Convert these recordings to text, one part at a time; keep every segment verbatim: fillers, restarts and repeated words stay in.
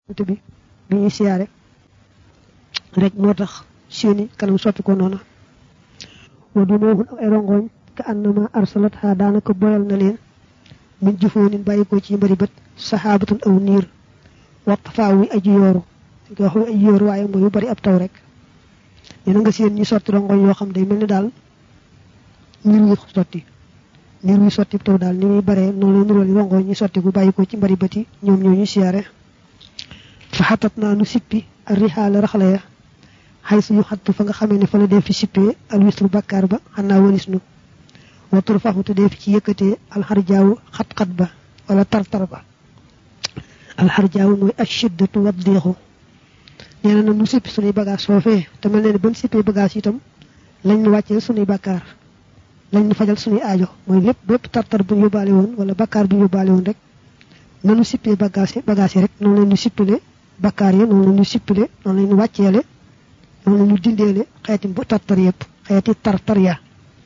te bi bi ñuy siyaare rek moo tax seeni kanam soppi ko noonu wa du noohun ay rongoñ ka annama arsalat ha daanaka boyal na leen min jufoonin bàyyi ko ci mbari bët saxaabatun aw niir waxtafaawu aji yooru nga wax aji yooru waaye mooy yu bari ab taw rek ñena nga seen ñi sotti rongoñ yoo xam day mel ni daal niir wu sotti niir wu sotti taw daal ni muy bare noonu la nuróol rongoñ ñi sotti gu bàyyi ko ci mbari bët yi ñoom ñoo ñu siyaare fa xatatna nu sippi ar-rihala raxla ya haysu yu xattu fa nga xamee ne fa la def fi sippee al wisru bakkar ba xanaa walis nu wa turfahu te def ci yëkkatee al harjaawu xat-xat ba wala tartar ba al harjaawu mooy ashiddatu waddiixu neena na nu sippi sunuy bagage foofee te mel ne ban sippee bagage itam lañ nu wàccee sunuy bakkar lañ nu fajal sunuy aajo mooy lépp bépp tartar bu yóbbaale woon wala bakkar bu yóbbaale woon rek nanu sippee bagage bagage rek noonu lañ nu sippile bakkar yi noonu lañu sippile noonu lañu wàcceele noonu lañu dindeele xeeti bu tartar yépp xeeti tartar ya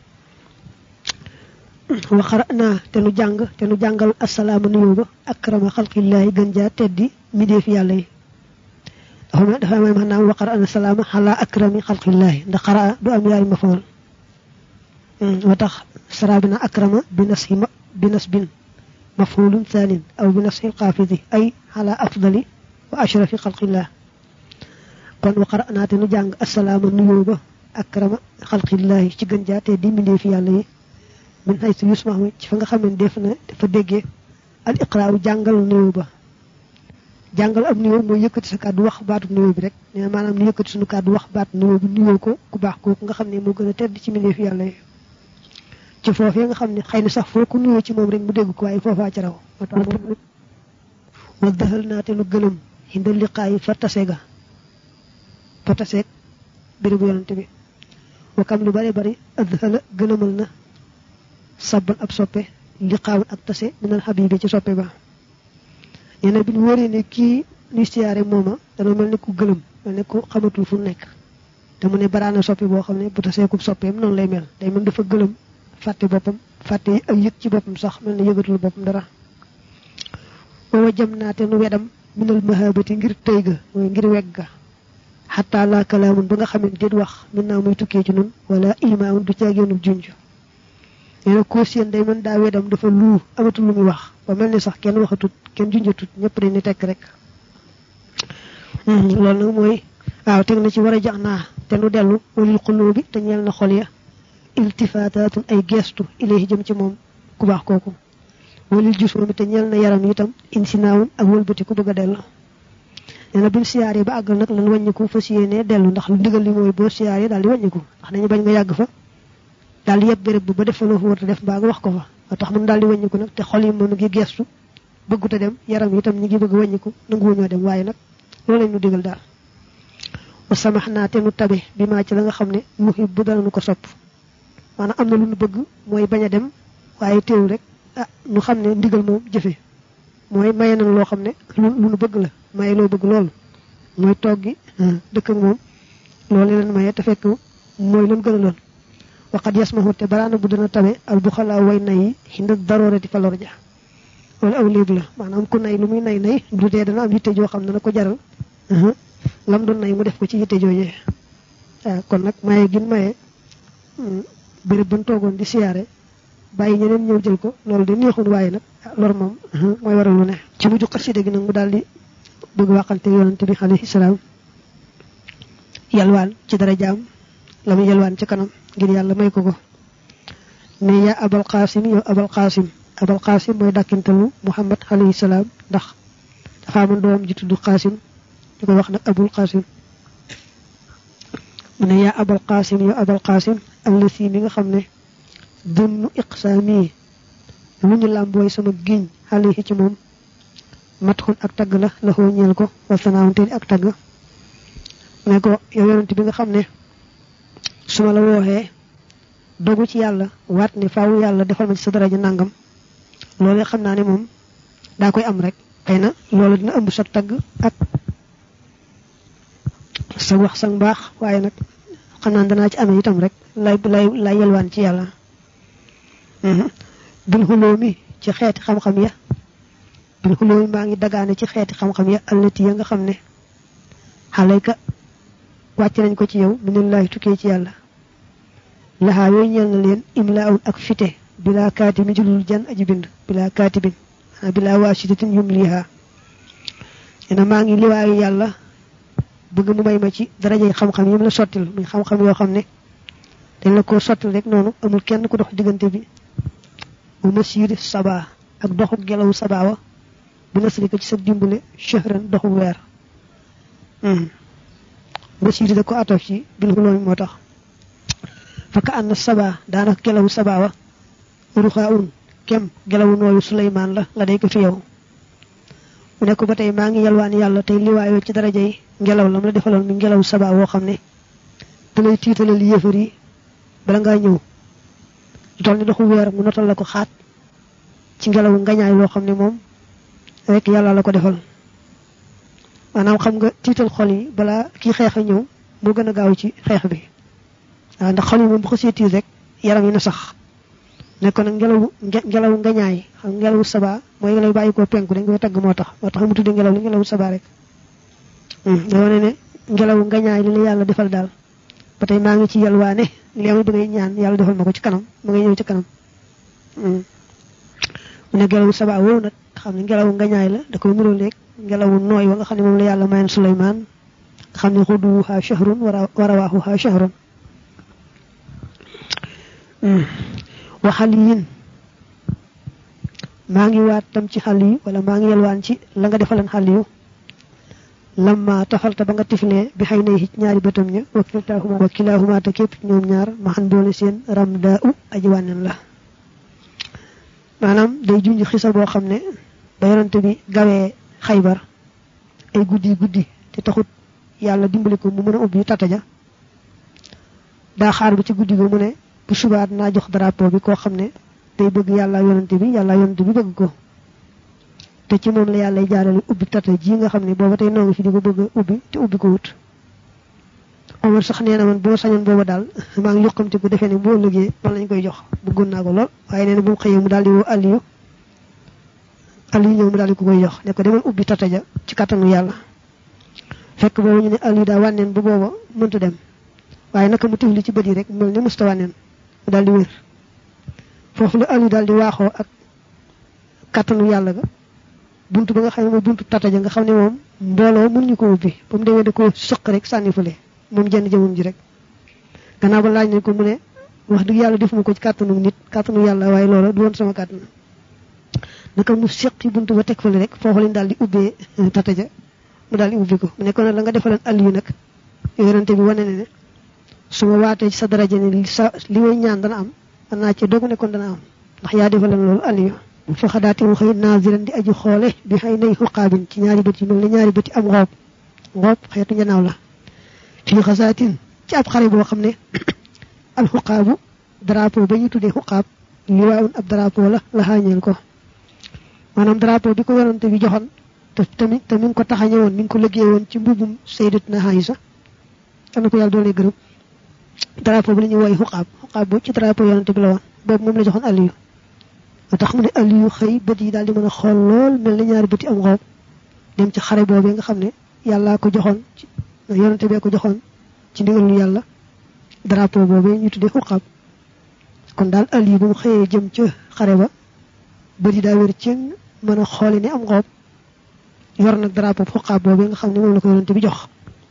wa qara'na te nu jàng te nu jàngal assalamu nuyu ba akrama xalqillahi gën jaa teddi mideef yàlla yi dafa dafa may maanaam wa qara'na salaama ala akrami xalqillahi ndax qara'a du am yaari mafool wa tax sarabina akrama binasbi binasbin maf'ulun thanin aw binasbi qafidi ay ala afdali wa ashrafi xalqillah kon wa qara'na te nu jàng assalamu nuyu ba akrama xalqillahi ci gën jaa teddi mideef yàlla yi min haythu yusmahu ci fa nga xamne def na dafa déggé al iqra'u jangal nuyu ba jangal am nuyu moy yëkëti sa kaddu wax baatu nuyu bi rek né manam ni yëkëti suñu kaddu wax baatu nuyu bi nuyu ko ku baax ko nga xamne mo gëna tedd ci mindeef yalla ci fofé nga xamne xeyna sax fo ko nuyu ci mom rek mu dégg ko way fofa ci raw wa dahalna te lu gëlum hindal liqa'i fatasega fatasek biri bu yonante bi wa kam lu bari bari adhala gëlumal na sabban ab soppe liqaawun ak tase minal habibi ci soppe ba yene bi ñu wéré ne ki ni siyaare moma dana melni ku gëlëm melni ku xamatul fu nekk te mu ne baraana soppe boo xam ne bu tasee ku soppeem noonu lay mel day mel dafa gëlëm fàtte boppam fàtte ak yëg ci boppam sax mel ni yëgatul boppam dara wa jam naa te nu wedam minal mahabati ngir tëy ga mooy ngir weg ga xataa laa kalaamun ba nga xam ne déet wax min naa muy tukkee ci nun wala imaamun du caageenu junj neena ko seen day man da wedam dafa lu amatul lu muy wax ba melni sax kenn waxatut kenn junjatut ñepp dañ ni tek rek hmm lool nak moy waaw tek na ci wara jaxna te lu delu walil qulubi te ñel na xol ya iltifatatun ay gestu ilayhi jëm ci mom ku bax koku walil jusumi te ñel na yaram itam insinaawun ak wëlbati ku bëgga delu neena buñ siyaare ba agal nak lan wañiku fasiyene delu ndax lu digal li moy bo siyaare dal di wañiku ndax dañu bañ nga yag fa dal yeb bereb bu ba def lo wota def ba nga wax ko fa tax mu dal di wañiku nak te xol yi mo ngi gestu bëggu ta dem yaram itam ñi ngi bëgg wañiku nangu ñoo dem waye nak lo lañu digal dal wa samahna te mu tabe bima ci la nga xamne muhibbu dal nu ko sopp manam amna lu ñu bëgg moy baña dem waye teew rek ah ñu xamne ndigal mom jëfé moy maye na lo xamne lu ñu bëgg la maye lo bëgg lool moy toggi dekk ak mom loolu leen maye te fekk moy lu gëna lool وقد يسمح تبرانا بدنا تبي البخلاء ويناي هند الضرورة فالورجة ولا أوليب له معناهم كنا يلومي ناي ناي بدو دنا أم يتجوا خمنا نكو جرال أه لم دون ناي مدف كشي يتجوا يه كونك ما يجين ما يه بربنتو غون دي سيارة باي ñeneen ñew jël ko lolou di neexul waye nak lor mom moy waral lu ne ci bu ju xasside gi nak mu daldi bëgg waxante yonent bi alayhi salam yalwaan ci dara jaam lamu yalwaan ci kanam ngir yalla may ko ko ne ya abul qasim ya abul qasim abul qasim moy dakintalu muhammad alayhi salam ndax dafa am doom ji tuddu qasim diko wax nak abul qasim ne ya abul qasim ya abul qasim allati mi nga xamne dunu iqsami lu ñu lamboy sama giñ alayhi ci mom matkun ak tag la la ho ñeel ko wa sanawante ak tag ne ko yow yonent bi nga xamne suma la woxé dogu ci yalla wat ni faawu yalla defal ma ci sa daraja nangam lolé xamna ni mom da koy am rek xeyna lolou dina ëmb sa tag ak sa wax sa mbax waye nak xamna dana ci amé itam rek lay lay lay yelwan ci yalla hmm bil hulumi ci xéeti xam xam ya bil xulooy maa ngi dagaane ci xeeti xam-xam ya allati ya nga xam ne xalayka wàcc nañ ko ci yow minallahi tukkee ci yàlla laxaa yooyu ñeel na leen imlaawun ak fite bila kaatibin julul jan aji bind bila kaatibin bila waasitatin yumliha ena maa ngi liwaayu yàlla bëgg mu may ma ci darajay xam-xam yi mu la sottil muy xam-xam yoo xam ne dañ la ko sottil rek noonu amul kenn ku dox diggante bi mu masiri saba ak doxu gelawu sabaawa bu nasrika ci sa dimbale shahran doxu weer masiri da ko atof ci bil xuloomi moo tax faka anna saba daanaka gelawu sabaawa ruxaun kem gelawu nooyu Suleymaan la la day ko fi yow mu ne ko ba tey maa ngi yalwaan yàlla tey liwaayoo ci daraja yi ngelaw la mu la defaloon mi ngelaw sabaa woo xam ne dalay tiitalal yéefar yi bala ngaa ñëw lu toll ni doxu weer mu notal la ko xaat ci ngelawu ngañaay loo xam ne moom rek yàlla la ko defal maanaam xam nga tiital xol yi balaa kii xeex a ñëw moo gën a gaaw ci xeex bi waaw ndax xol yi moom bu ko see tiit rek yaram yi na sax nekkoon nag ngelaw ngelaw ngañaay xam ngelawu sabaa mooy ngelaw bàyyi ko penku dañ koy tagg moo tax moo tax mu tudde ngelaw li ngelawu sabaa rek da wane ne ngelaw ngañaay li la yàlla defal daal ba tey maa ngi ci yalwaane li am bëgg ñaan yàlla defal ma ko ci kanam ma ngay ñëw ci kanam mu ne ngelawu sabaa woowu nag xam ne ngelaw ngañaay la da koy mural rek ngelawu nooy wa nga xam ne moom la yàlla mayoon Suleymaan nga xam ne xuduwuha shahrun wa rawaahuha shahrun wa xaliyin maa ngi waat tam ci xal yi wala maa ngi yalwaan ci la nga defalan xal yu lamma tafalta ba nga tiflee bi xëy nay ci ñaari bëtam ña wakiltaahuma wakilaahuma te képp ñoom ñaar ma xan boole seen ramdaa u aji wànnen la maanaam day junj xisa boo xam ne ba yonante bi gawee Xaybar ay guddi guddi te taxut yàlla dimbali ko mu mën a ubbi tata ja daa xaar ba ci guddi go mu ne bu subaat naa jox drapeau bi koo xam ne day bëgg yàlla yonante bi yàlla yonante bi bëgg ko te ci moom la yàlla jaarale ubbi tata ji nga xam ne booba tey noo ngi fi di ko bëgg ubbi te ubbi ko wut Omar sax nee na man boo sañoon booba daal maa ngi yokkamte ko defee ne boo ëllëgee man lañ koy jox bëggoon naa ko lool waaye nee na bu mu xëyee mu daal di woo Aliyu Aliyu ñëw mu daal di ko koy jox ne ko demal ubbi tata ja ci kattanu yàlla fekk boobu ñu ne Aliyu daa wànneen bu booba mënta dem waaye naka mu tifli ci bët yi rek mel ne musta wànneen mu daal di wér foofu la Aliyu daal di waaxoo ak kattanu yàlla ga buntu ba nga xam ne mooy buntu tata ja nga xam ne moom mbooloo mënuñu ko ubbi ba mu demee da ko sëq rek sànni fële moom jenn jëmum ji rek gannaaw ba laaj nañ ko mu ne wax dëgg yàlla defuma ko ci kàttanu nit kàttanu yàlla waaye loola du woon sama kàttan naka mu sëq ci buntu ba teg fële rek foofu lañ daal di ubbee tata ja mu daal di ubbi ko mu nekkoon nag la nga defaleen Aliyu nag yonente bi wane ne ne su ma waatee ci sa daraja ne li sa li may ñaan dana am man naa ci doog nekkoon dana am ndax yaa defaleen loolu Aliyu fa xadaati mu xëy naaziran di aji xoole bi xëy nay xuqaabin ci ñaari bët yi mel ne ñaari bët yi am ngoob ngoob xeetu njanaaw la fii xasaatin ci ab xare boo xam ne al xuqaabu drapeau ba ñu tuddee xuqaab liwaawun ab drapeau la la xaañeel ko maanaam drapeau bi ko yonante bi joxoon te tamit te mi ngi ko taxañe woon mi ngi ko liggéey woon ci mbubum sayyidatuna Aysa am na ko yàlla doole gërëm drapeau bi la ñuy wooye xuqaab xuqaab boobu ci drapeau yonante bi la woon boobu moom la joxoon Aliyu moo tax mu ne Aliyu xëy bët yi daal di mën a xool lool mel na ñaari bët yi am ngoob dem ci xare boobee nga xam ne yàllaa ko joxoon ci yonante bee ko joxoon ci ndigalu yàlla drapeau boobee ñu tuddee xuqaab kon daal Aliyu bu mu xëyee jëm ca xare ba bët yi daa wér ci mën a xooli ne am ngoob yor nag drapeau xuqaab boobee nga xam ne moom la ko yonante bi jox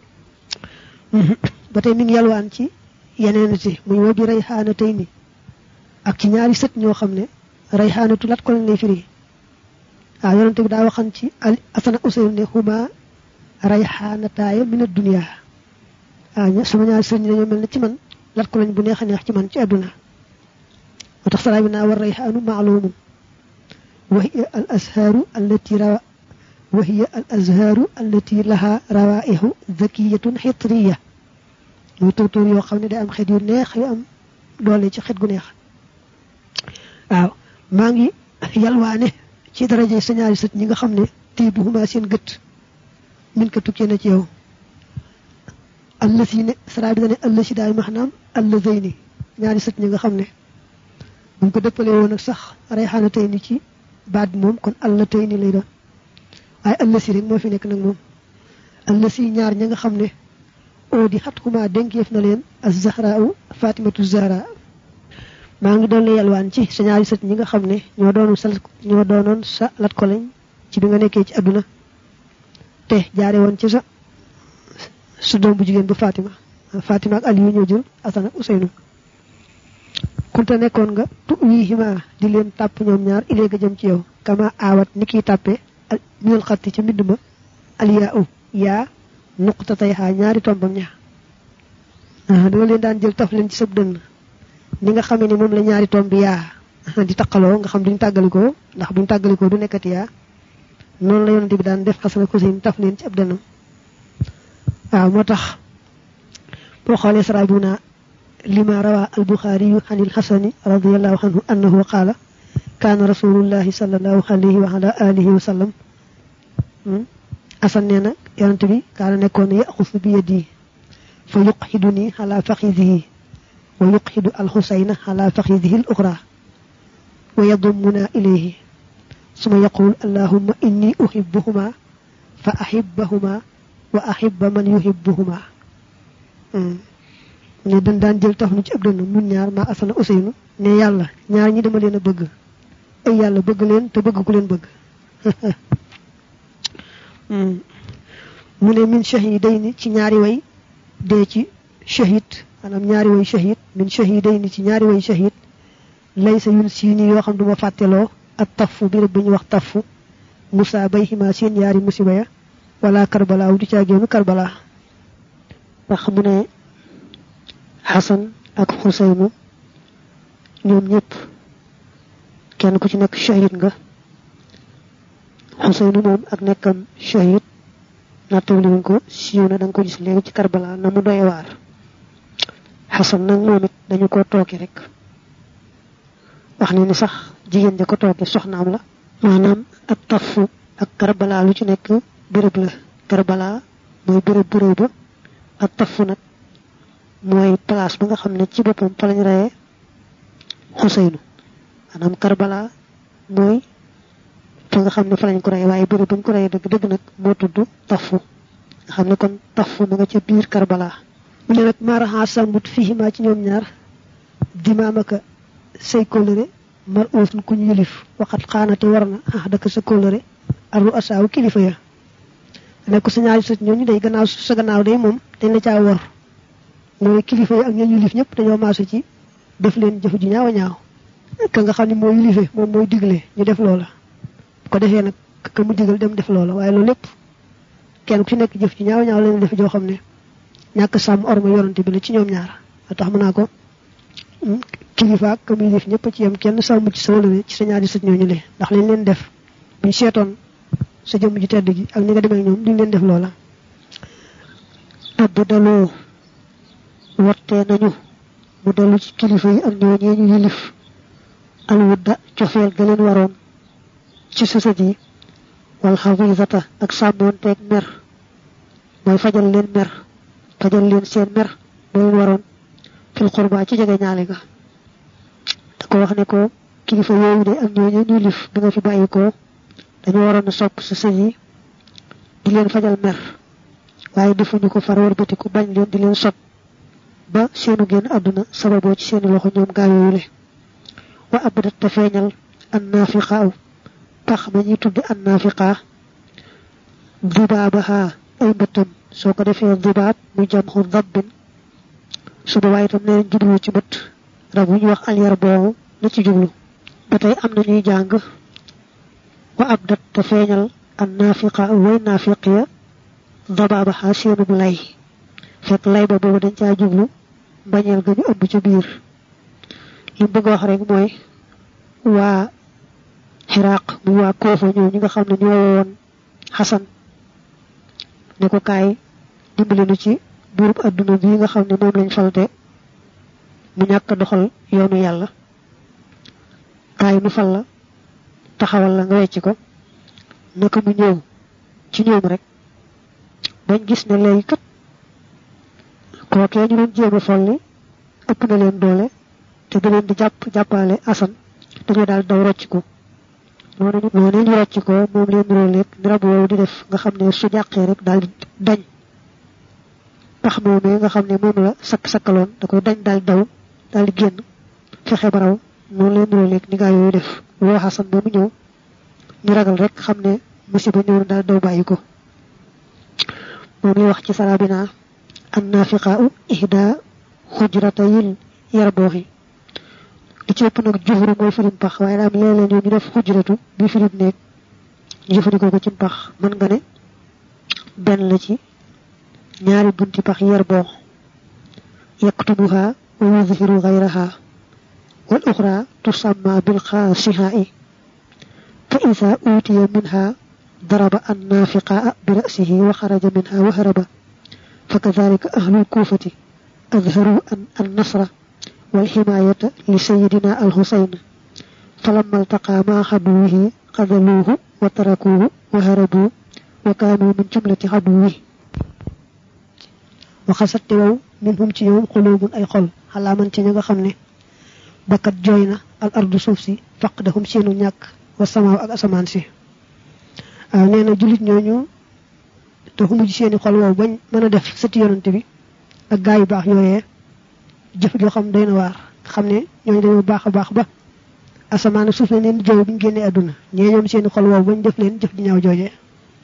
ba tey mi ngi yalwaan ci yeneen ci muy wa bi rayxaana tey ni ak ci ñaari sët ñoo xam ne rayxaanatu lat ko lañ lay firi waaw yonente bi daa waxan ci al asana useyn ne huma rayxaanataaya min ad-dunya waaw sama ñaari sët ñi dañoo mel ne ci man lat ko lañ bu neex a neex ci man ci àdduna moo tax salaa bi naa war rayxaanu maalumun wa hiya al azhaaru allati rawa wa hiya al azhaaru allati laha rawaihu zakiyatun xitriya muy tóortóor yoo xam ne day am xet yu neex yu am doole ci xet gu neex waaw maa ngi yalwaane ci daraje sa ñaari sët ñi nga xam ne tey bu huma seen gët min ko tukkee na ci yow allasi ne sara bi dane allasi daay maanaam allazayni ñaari sët ñi nga xam ne buñ ko dëppalee woon ak sax rayxaana tey ni ci baat bi moom kon alla tey ni lay doon ay allasi rek moo fi nekk nag moom allasi ñaar ña nga xam ne oo di xat kuma dénkeef na leen az-Zahraa'u Fatimatu Zahra maa ngi doon la yalwaan ci sa ñaari sët ñi nga xam ne ñoo doonoon sa ñoo doonoon sa lat ko lañ ci bi nga nekkee ci àdduna te jaare woon ci sa su doom bu jigéen bu Fatima Fatima ak Aliyu ñoo jël Asan ak Useynu kunta nekkoon nga tu wihima di leen tàpp ñoom ñaar ilee ga jëm ci yow kama aawat ni kiy tàppe minal xatti ca mbind ma aliyaa u yaa nuqta tay xaa ñaari tombam ña danga leen daan jël taf leen ci sab dënn ni nga xamee ni moom la ñaari tomb bi yaa di taqaloo nga xam duñ tàggalikoo ndax buñ tàggalikoo du nekkati yaa noonu la yonante bi daan def Xasan ak Useynu taf leen ci ab dënnam waaw moo tax boo xoolee sarabuna lima rawa al-Bukhari an al-Hasan radiyallahu anhu annahu qala kana rasulullah sallallahu alayhi wa ala alihi wa sallam asan neena yonent bi kana nekkon ya khus bi yadi fa yuqhiduni ala fakhidhihi wa yuqhidu al-Husayna ala fakhidhihi al-ukhra wa yadummuna ilayhi thumma yaqul allahumma inni uhibbuhuma fa ahibbahuma wa ahibba man yuhibbuhuma ne dañ daan jël tax nu ci ab dënn ñun ñaar ma Asan Useynu ne yàlla ñaar ñi dama leen a bëgg ay yàlla bëgg leen te bëgg ku leen bëgg mu ne min shahidayni ci ñaari way dee ci shahid maanaam ñaari way shahid min shahidayni ci ñaari way shahid laysa yun siini yoo xam duma fàtteloo ak tafu bi rek bi ñu wax tafu musa bayhima seen ñaari musiba ya wala Karbala wu di caageenu Karbala wax mu ne Hasan ak Husaynu ñoom ñëpp kenn ku ci nekk shahid nga Husaynu moom ak nekkam shahid nattawli wuñ ko siiw na danga ko gis léegi ci Karbala na mu doy waar Hasan nag moom it dañu ko tooke rek wax ne ni sax jigéen ja ko tooke soxnaam la maanaam ak tafu ak Karbala lu ci nekk béréb la Karbala mooy béréb bu réy ba ak tafu nag mooy place ba nga xam ne ci boppam fa lañ reyee Husaynu maanaam Karbala mooy fa nga xam ne fa lañ ko reyee waaye béréb bañ ko reyee dëgg dëgg nag moo tudd tafu nga xam ne kon tafu ma nga ca biir Karbala mu ne nag maaraxa sàmmut fihima ci ñoom ñaar dimaamaka say kóllëre mar oosun kuñ yilif waxat xaanate war na ah daka sa kóllëre aru asaawu kilifa ya nekk sa ñaari sët ñooñu day gannaaw sa gannaaw day moom dañ la caa wor mooy kilifa yi ak ñoo yilif ñëpp dañoo maasu ci def leen jëf ju ñaaw a ñaaw ka nga xam ne moo yilife moom mooy digle ñu def loola ko defee nag ka mu digal dem def loola waaye loolu lépp kenn ku ci nekk jëf ju ñaaw a ñaaw lañ def joo xam ne ñàkk sàmm orma yonante bi la ci ñoom ñaar tax mën naa ko kilifa ak ka mu yilif ñëpp ci yam kenn sàmm ci sa wala ci sa ñaari sët ñooñu le ndax lañ leen def buñ seetoon sa jëmm ji tedd ji ak ni nga demee ñoom duñ leen def loola abbu daloo wattee nañu mu dellu ci kilifa yi ak ñooñee ñu yilif alwudda cofeel ga leen waroon ci sësët yi wal xawisata ak sàmmoonteeg mer mooy fajal leen mer fajal leen seen mer ba leen waroon fil xurba ci jege ñaale ga da ko wax ne ko kilifa yooyu de ak ñooñee ñu yilif bi nga fi bàyyi ko dañu waroon a sopp sësët yi di leen fajal mer waaye defuñu ko far warbatiku bañ leen di leen sot ba seenu génn àdduna sababoo ci seeni loxo ñoom gaa yooyu le wa abadat te feeñal an naafiqaaw pax ma ñuy tudd an naafiqaa dubaabaha ay mbëttam soo ko defee dubaab mu jam xu dabbin suba waaye itam neen jublu ci bët rab wu ñu wax alyar boobu na ci jublu ba tey am na ñuy jàng wa abdat te feeñal an naafiqaa way naafiqiya dubaabaha seenu bu lay fekk lay ba boobu dañ caa jublu mbañeel ga ñu ëmb ca biir li bëgg wax rek mooy waa Xiraaq muy waa Koofa ñoo ñi nga xam ne ñoo woon Xasan ne ko kaay dimbali nu ci buurub adduna bii nga xam ne moom lañ falte mu ñàkk doxal yoonu yàlla kaay nu fal la taxawal la nga wecc ko naka mu ñëw ci ñoom rek bañ gis ne léegi kat kookee ñu doon jéem a folli ëpp na leen doole te da leen di jàpp jàppale Asan dañoo daal daw rocc ko noonu noonu ñu rocc ko moom leen rooleeg ni rab woowu di def nga xam ne su jàqee rek daal dañ pax moomee nga xam ne moom la sakk sakkaloon da koy dañ daal daw daal di génn fexe ba raw noonu leen rooleeg ni gaa yooyu def woo xasan ba mu ñëw ñu ragal rek xam ne musiba ñëw daal daw bàyyi ko moom lay wax ci sarabina an nafiqa'u ihda hujratayil yarbooxi li ci ëpp nag juhru mooy firim pax waaye daam léeg-léeg ñoo ñu def xujratu bi firim néeg ñu jëfandikoo ko ci pax mën nga ne benn la ci ñaari bunti pax yarboox yaktubuha wa yudhiru ghayraha wal ukhra tusamma bil khasiha'i fa idha utiya minha ضرب النافقاء برأسه وخرج منها وهرب فكذلك أهل الكوفة أظهروا النصر والحماية لسيدنا الحسين فلما التقى مع عدوه قذلوه وتركوه وهربوا وكانوا من جملة عدوه وخسرت لو منهم تيوم قلوب أي قل على من تنيغا خمني بكت جوينا الأرض سوفسي فقدهم سينو نياك والسماء أسمان سي neena julit ñooñu te xumu ci seeni xol woow bañ mën a def sëti yonante bi ak gaay yu baax yooyee jëf joo xam doy na waar xam ne ñooñu dañoo baax a baax ba asamaan suuf ne leen jëw bi ñu génnee àdduna ñee ñoom seeni xol woow bañ def leen jëf di ñaaw joojee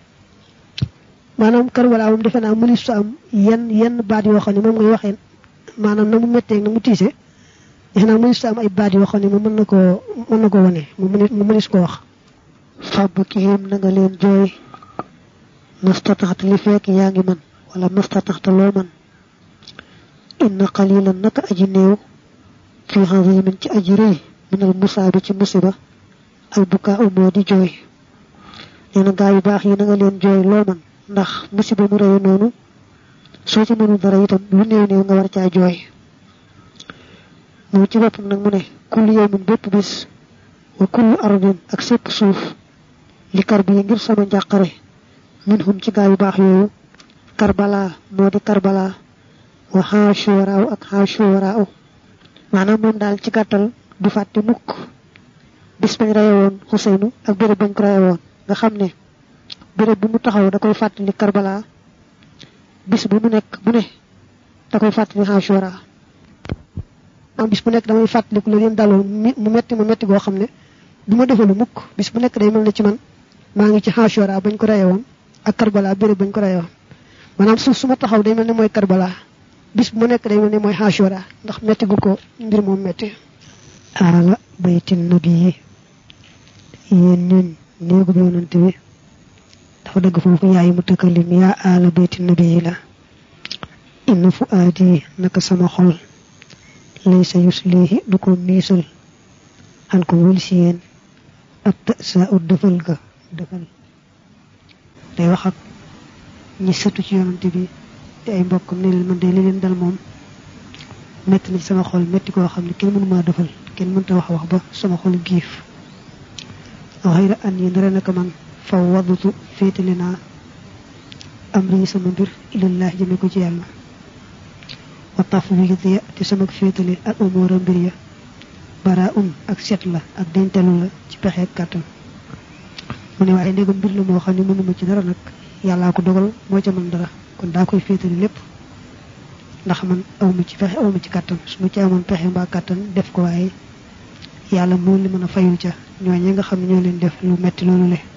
maanaam Karbala moom defe naa mënis su am yenn yenn baat yoo xam ne moom ngay waxee maanaam na mu méttee na mu tiise defe naa mënis su am ay baat yoo xam ne moom mën na koo mën na ko wane mu mënis ko wax fabkihim na nga leen jooy mastataxta li fekk yaa ngi man wala mastataxta loo man inna qalilan naka aji néew fi hazimin ci aji rëy min al musaabi ci musiba al bukaa moo di jooy nee na gaa yu baax yi na nga leen jooy loo man ndax musiba mu rëy noonu soo ci mënul dara itam lu néew néew nga war caa jooy moo ci boppam nag mu ne kullu yawmin bépp bis wa kullu ardin ak sépp suuf li karbi ngir sama njàqare minhum ci gaay yu baax yooyu Karbala moo di Karbala wa Ashura ak Ashura maanaam moom daal ci gàttal du fàtte mukk bis bañ rayoon Huseynu ak béréb bañ ko rayoon nga xam ne béréb bu mu taxaw da koy fàttali Karbala bis bu mu nekk bu ne da koy fàttali Ashura am bis bu nekk damay fàttaliku la leen daloon mu metti mu metti goo xam ne duma defalu mukk bis bu nekk day mel ne ci man maa ngi ci Ashura bañ ko rayoon ak Karbala béréb bañ ko rayoon maanaam suuf suma taxaw day mel ne mooy Karbala bis bu nekk day mel ne mooy Ashura ndax metti gu ko mbir moom metti ala baytin nabi yéen ñun néegu yonante bi dafa dëgg foofu yaay mu tëkkalim yaa ala baytin nabi la inna fu aadi naka sama xol laysa yuslihi du ko miisal an ko wul si yéen ak sa ut defal ga defal day wax ak ñi sëtu ci yonante bi te ay mbokk ne leen man day li leen dal moom metti na ci sama xol metti koo xam ne kenn mënu maa defal kenn mënta wax wax ba sama xol giif xayra an yi ndara naka man faw wadutu féetale naa amri sama mbir ilallah jëme ko ci yàlla wa tafwid te sama féetale al umura mbir ya bara un ak set la ak dentelu la ci pexe ak kàttan mu ne waaye ndegam mbir la moo xam ne mënuma ci dara nag yàllaa ko dogal moo ca mën dara kon daa koy féetale lépp ndax man awma ci pexe awma ci kàttan su ma ci amoon pexe mbaa kàttan def ko waaye yàlla moo li mën a fayul ca ñooñee nga xam ne ñoo leen def lu metti loolu le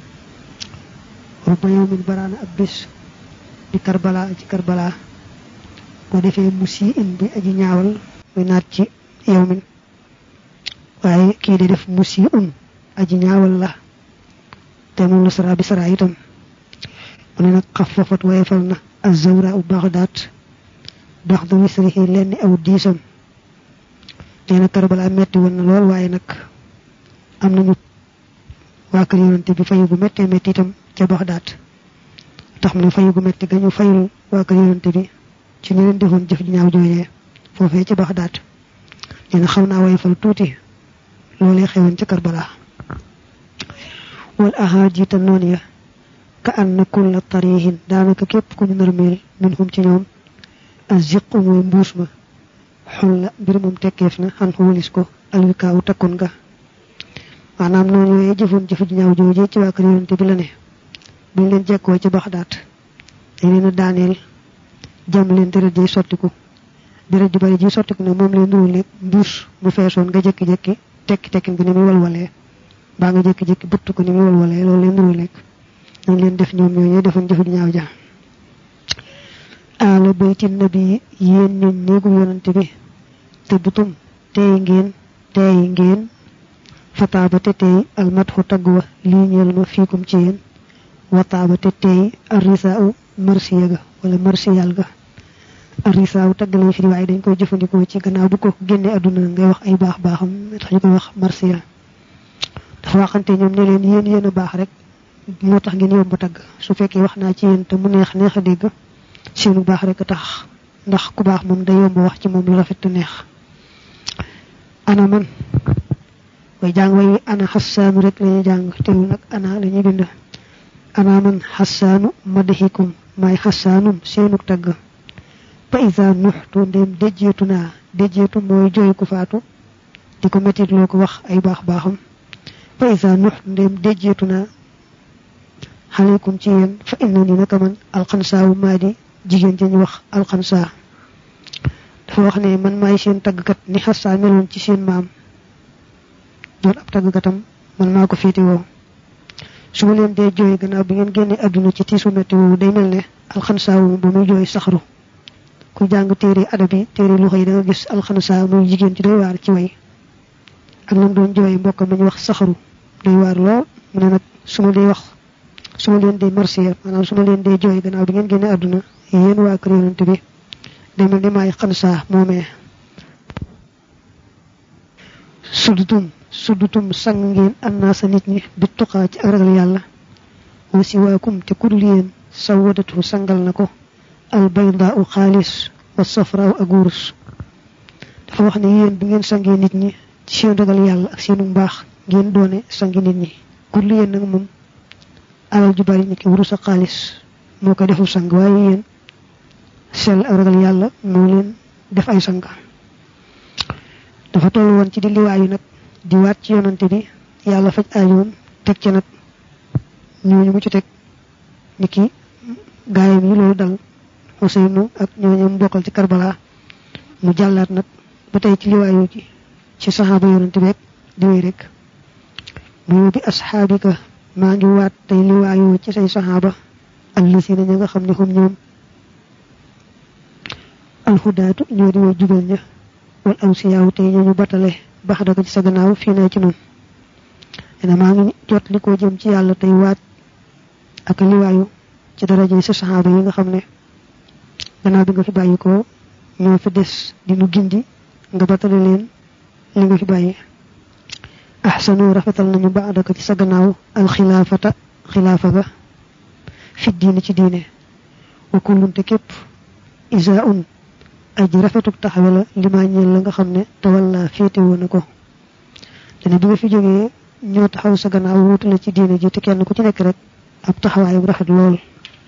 rubba yow min baraana ak bés di Karbala ci Karbala boo defee mu sii in bi aji ñaawal muy naat ci yow min waaye kii di def musi un aji ñaawal la te moom la sara bi sara itam mu ne nag xafafat wayefal na az-zawra u Baghdad baxdu wisrihi lenn aw diisam nee na Karbala metti woon na lool waaye nag am nañu waa kër yonante bi fayu gu metti metti itam ca Baghdad tax mu ne fayu gu metti gañu fayul waa kër yonante bi ci ñu leen defoon jëf ji ñaaw joojee foofee ca Baghdad nee na xaw naa wayefal tuuti lolé xewon ci Karbala wal ahadita noniya ka an kull tarihin danaka kep ku ñu normel minhum ci ñoom azziqu moy mbusma xulla bir mum tekkeef na xan xulis ko alwikaaw takkun nga manam non yoy jëfun jëfu ñaaw jooje ci waa kër yonent bi la ne buñ leen jekkoo ci Baxdaad dañ leen a daaneel jam leen deret ji sottiku deret ju bari ji sottiku ne moom leen nuru lépp mbuus mu feesoon nga jekki-jekki tekki tekkin bi ni muy walwalee baa nga jekki-jekki bëtt ko ni muy walwalee loolu leen nuru lekk dañ leen def ñoom ñooñee defoon jëfu ñaaw ja ala bayti nabi yéen ñu néegu yonent bi te butum tey ngeen tey ngeen fataaba te tey almatxu tagwa lii ñeel ma fiikum ci yéen wataaba te tey arrisaau marsiya ga wala marsiyal ga arrisaau tagg lay firi waaye dañ koy jëfandikoo ci gannaaw bu ko génne aduna ngay wax ay baax baaxam tax ñu koy wax marsiya dafa waxante ñoom ne leen yéen yéen a baax rek moo tax ngeen yomb tagg su fekkee wax naa ci yéen te mu neex neex a dégg seenu baax rek a tax ndax ku baax moom day yomb wax ci moom lu rafet te neex ana man way jàng way ana xassaanu rek lañu jàng teewul nag ana lañuy bind ana man xassaanu madahikum may xassaanum seenu tagg fa isa nuxtu ndem déjjeetu naa déjjeetu mooy jooy ku faatu di ko metit loo ko wax ay baax baaxam fa isa nuxtu ndem déjjeetu naa xaleykum ci yéen fa inna ni naka man alxansaawu maa di jigéen ci ñu wax alxansaa dafa wax ne man maay seen taggkat ni xassaa meloon ci seen maam doon ab taggkatam man maa ko féete woo su ma leen dee jooy gannaaw bi ngeen génne àdduna ci tiisu metti woowu day mel ne alxansaawu ba muy jooy saxru ku jàng téere adabi téere lu xëy da nga gis alxansaa muy jigéen ci doy waar ci way ak lam doon jooy mbokk ma ñu wax saxru doy waar lool mu ne nag su ma dee wax su ma leen dee marsiya maanaam su ma leen dee jooy gannaaw bi ngeen génne àdduna yéen waa kër yonent bi day mel ne maay xansaa moomee suddutum suddutum sang ngeen annaasa nit ñi bi tuqaa ci ak ragal yàlla wa siwaakum te kudul yéen sawadatu sangal na ko al baydaa u xaalis wa safraaw ak wurus dafa wax ne yéen bu ngeen sangee nit ñi ci seen ragal yàlla ak seenu mbaax ngeen doone sangi nit ñi kudul yéen nag moom alal ju bari ni ki wurus ak xaalis moo ko defu sang waaye yéen sel ak ragal yàlla moo leen def ay sang dafa toll woon ci di liwaayu nag di waat ci yonante bi yàlla faj aajoon teg ca nag ñooñu mu ci teg ni ki gaayam yi loolu dal Useynu ak ñooñu mu bokkal ci Karbala mu jàllaat nag ba tey ci liwaayu ci ci saxaaba yonante bi di wéy rek mu bi asxaabika maa ngi waat tey liwaayu ci say saxaaba allasina ña nga xam ne xum ñoom alhudaatu ñoo di way jubal ña wal awsiyaaw tey ñooñu batale bax da ko ci sa gannaaw fii naa ci noonu ena maa ngi jot li ko jëm ci yàlla tey waat ak liwaayu ci daraje sa saxaaba yi nga xam ne gannaaw bi nga fi bàyyi ko ñoo fi des di nu gindi nga batale leen li nga fi bàyyi ahsanu rafetal nañu baada ko ci sa gannaaw al xilaafata xilaafa ga fi diine ci diine wa kullun te képp isaun aji rafetuk taxawe la limaa ñeel la nga xam ne tawalla féete woon ko dana bi nga fi jógee ñoo taxaw sa gannaaw wuutu la ci diine ji te kenn ku ci nekk rek ab taxawaayam rafet lool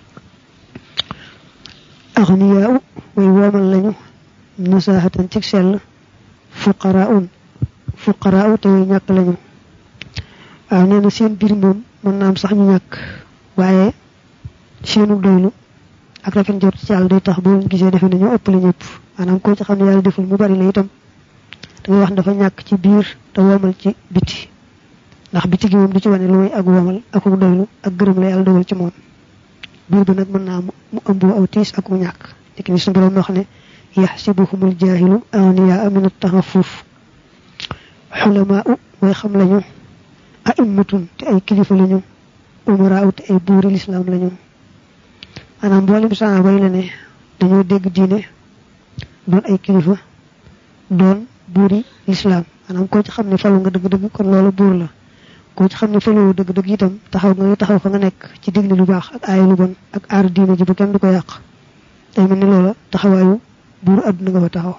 axniyaa way woomal lañu nasaahatan ci sell fuqaraun fuqaraau te way ñàkk lañu waaw nee na seen biir moom mën naa am sax ñu ñàkk waaye seenu doylu ak rafet njort ci yàlla day tax boo gisee defe nañu ëpp la ñëpp maanaam koo ci xam ne yàlla deful mu bari la itam da ngay wax dafa ñàkk ci biir te woomal ci biti ndax biti gi moom du ci wane lu muy ak woomal ak mu doylu ak gërëm la yàlla dogal ci moom biir bi nag mën naa mu ëmb aw tiis ak mu ñàkk dik ni suñu borom wax ne yaxsibuhumul jaahilu awniyaa min at-taxaffuf xulamaa u way xam lañu a'immatun te ay kilifa lañu umaraa te ay buuri lislaam lañu maanaam mboolem saxaaba yi la ne dañoo dégg diine doon ay kilifa doon buuri lislaam maanaam koo ci xam ne falu nga dëgg-dëgg kon loolu buur la koo ci xam ne falu dëgg-dëgg itam taxaw nga taxaw fa nga nekk ci digle lu baax ak aaya lu bon ak aar diine ji ba kenn du ko yàq day mel ni loola taxawaayu buuru àdduna nga fa taxaw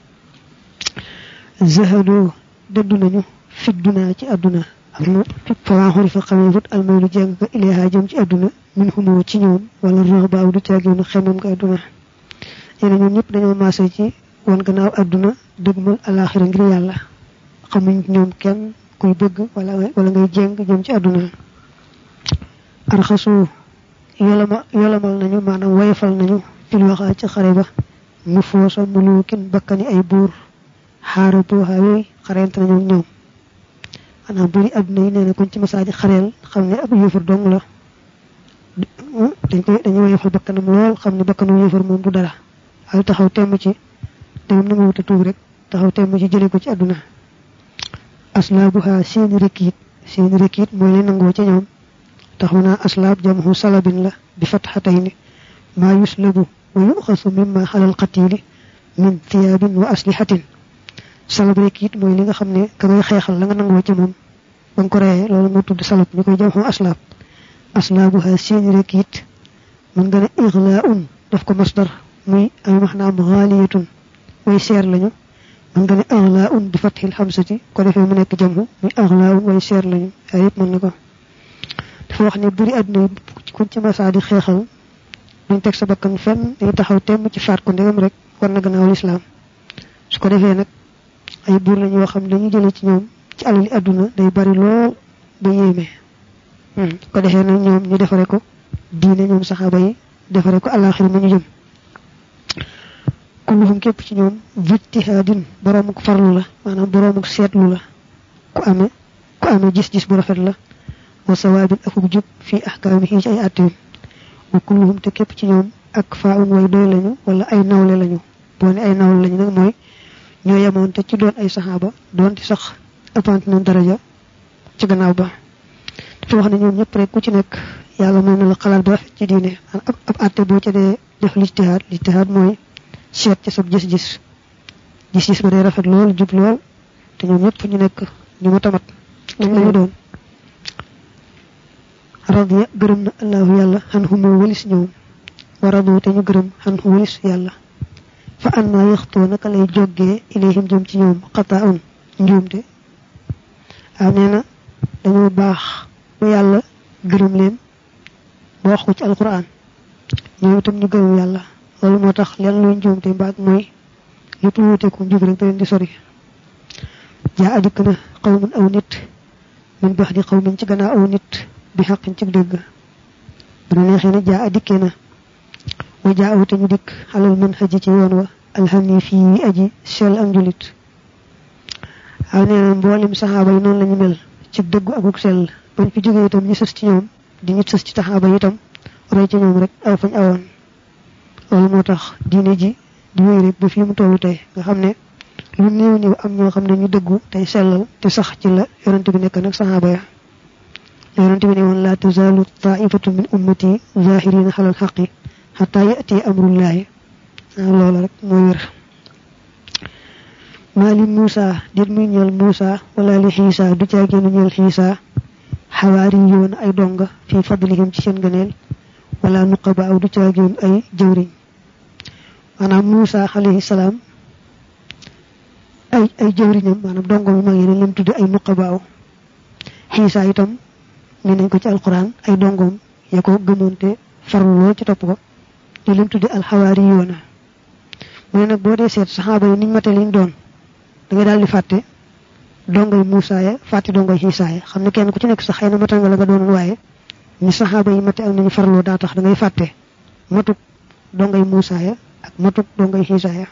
zahado dëddu nañu fit dunaa ci àdduna ak na fa xuri fa xamee fut almaylu jàng ka ileeha jëm ci àdduna min xumoo ci ñoom wala rox baaw du caaginu xemam ko àdduna ñene ñoom ñëpp dañoo maase ci wan gannaaw àdduna dëgmal alaxira ngir yàlla xamuñ ñoom kenn koy bëgg wala wala ngay jeng jëm ci aduna arxasu yolama yolamal nañu manam wayfal nañu fil waxa ci xare ba mu foosa mulukin bakkani ay buur xaaratu hawi xarent nañu ñoom ana buri aduna yi neena kuñ ci masaaji xareel xamne ab yëfur dong la dañ koy dañu wayfal bakkanam lool xamne bakkanu yëfur moom du dara ay taxaw temm ci dem na mu wuta tuub rek taxaw temm ci jëlé ko ci aduna aslabuha seen rekit seen rekit moy li nango ci ñoom taxuna aslab jamhu salabin la bi fathatayn ma yuslabu wa yu'khasu mimma halal qatil min thiyabin wa aslihatin salab rekit moy li nga xamne ka ngay xexal la nga nango ci mom bang ko reye lolu mo tuddu salab ñukoy jamhu aslab aslabuha seen rekit man nga ighla'un daf ko masdar muy ay mahnam ghaliyatun way ser lañu man nga aghla'un bi fathil hamzati ko defé mu nek jamhu muy aghla'un way ser lañu ay yep man nako dafa wax ne buri aduna ku ci massa di xexal ñu tek sa bakkan fenn day taxaw tem ci faat ko ndegam rek war na gannaaw l'islam su ko defé nak ay bur lañu wax xam dañu jël ci ñoom ci alali aduna day bari lool ba yéme hmm ko defé nak ñoom ñu défaré ko diiné ñoom sahaba yi défaré ko alakhir mu ñu jëm kulluhum képp ci ñoom vittihadin boromuk farlu la manam boromuk seetlu la ku amé ku amé gis gis bu rafet la wa sawabin akuk jub fi ahkamihi ci ay atim wa kulluhum te képp ci ñoom ak faa'un way doy lañu wala ay nawle lañu bo ne ay nawle lañu nak moy ñoo yamon te ci doon ay sahaba doon ci sax ëppant na daraja ci gannaaw ba dafa wax ne ñoom ñëpp rek ku ci nekk yàlla mën na la xalaat ba ci diine ab atte boo ca dee def lijtihaad lijtihaad mooy seet ci sa gis-gis gis-gis ba day rafet lool jub lool te ñoom ñëpp ñu nekk ñu ma tamat lañ lañu doon radiya gërëm na allahu yàlla xan xumoo walis ñoom waradu te ñu gërëm xan xu walis yàlla fa anna yaxtoo naka lay jógee ilayhim jëm ci ñoom xataun njuumte a nee na dañoo baax ba yàlla gërëm leen ba wax ko ci alquran ñoom itam ñu gërëm yàlla loolu moo tax leen luy njuumte mbaag mooy lépp lu wute ko njub rek da leen di sori jaa adik na qawmun aw nit min bax di qawmin ci gannaaw aw nit bi xaqin ci dëgg bu neexee na jaa adikkee na wa jaa awte ñu dikk xalal man xaji ci yoon wa alhanifi yi aji sel ak njulit aw nee na mboolem saxaaba yi noonu lañu mel ci dëggu akuk sel bañ fi jógee itam ñu sës ci ñoom di ñu sës ci saxaaba yi itam roy ci ñoom rek aw fañ awoon loolu moo tax diine ji di wéy rek ba fii mu tollu tey nga xam ne lu néew néew am ñoo xam ne ñu dëggu tey sellal te sax ci la yonent bi nekk nag saxaaba ya yonent bi ne woon la tazalu ta'ifatu min ummati zahirina halal haqqi hatta ya'ti amrullahi loolu rek moo wér mali Musa dit muy ñeel Musa wala li Isa du ca gënu ñeel Isa xawaari yoon ay donga fi fadlihim ci seen gëneel wala nuqaba aw du ca gën ay jawriñ manam Musa alayhi salam ay ay jawriñam manam dongo mi magi leen tuddi ay nuqaba Isa itam ni nañ ko ci alquran ay dongom ya ko gëmonte farlo ci top ko di leen tuddi al hawariyuna mo nak bo dé sét sahaba yi niñ maté liñ doon da nga daldi faté dongay Musa ya faté dongay Isa ya xamne kenn ku ci nek sax xeyna matal nga la nga doon waye ni sahaba yi maté ak ni farlo da tax da ngay faté matuk dongay Musa ya ak matuk dongay Isa ya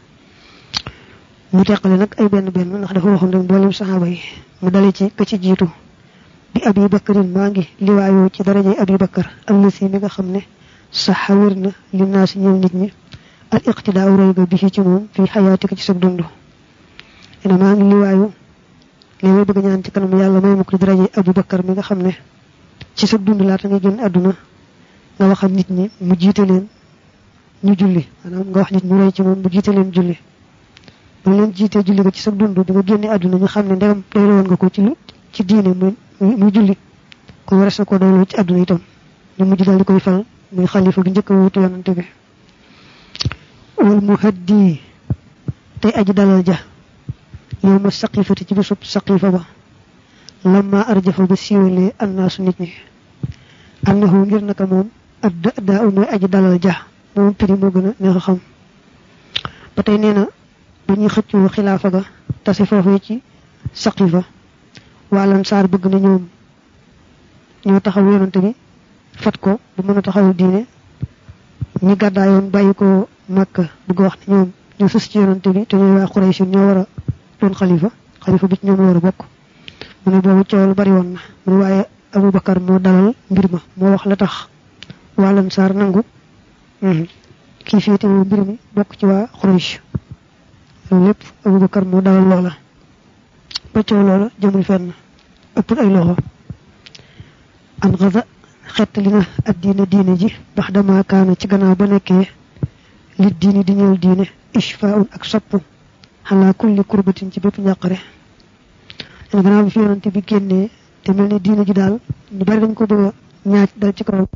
mu tekkale nak ay benn benn ndax dafa waxon rek mbolim sahaba yi mu dalé ci ka ci jitu bi abi bakrin mangi liwayo ci darajay abi bakar allasi mi nga xamne sahawirna li nas ñew nit ñi al iqtida'u rayga bi ci mom fi hayatika ci sa dundu ina mangi liwayo li may bëgg ñaan ci kanam yalla may mako darajay abi bakar mi nga xamne ci sa dundu la ta nga gën aduna nga waxal nit ñi mu jité leen ñu julli manam nga wax nit ñu ray ci mom mu jité leen julli bu leen jité julli ko ci sa dundu di nga gënné aduna ñu xamne ndegam doylo won nga ko ci lu ci diine muy muy julli ko wara sa ko doylo ci aduna itam ñu mujj dal di koy fal muy khalifa gi ñëk wutu yonante bi wal muhaddi tay aji dalal ja yowma saqifati ci bisub saqifa ba lamma arjafa ba siwale annas nit ñi annahu ngir naka mom adda da moy aji dalal ja mom piri mo gëna neex xam ba tay neena ba ñuy xëccu xilaafa ga tase foofu ci saqifa walan sar bëgg na ñoom ñoo taxaw yonante bi fat ko bu mëna taxaw diine ñi gadaayoon bayiko makka bëgg wax ñoom ñu sus ci yonante bi te ñoy wa quraish ñoo wara doon khalifa khalifa bi ñoom wara bokk mu ne boobu ciowal bari won na mu waye abou bakkar mo dalal mbir ma mo wax la tax walan sar nangu hmm ki fété mbir mi bokk ci wa quraish lepp abou bakkar mo dalal lola ba ciow lola jëmul fenn ëpp ay loxo an gaza xetlina ad-diina diine ji bax dama kaana ci gannaaw ba nekkee li diini di ñëw diine ishfaa'un ak sopp ala kulli kurbatin ci bépp njàqare en gannaaw bi fi yonante bi génnee te mel ne diine ji daal ñu bari dañ ko bëgg ñaaj dal ci kaw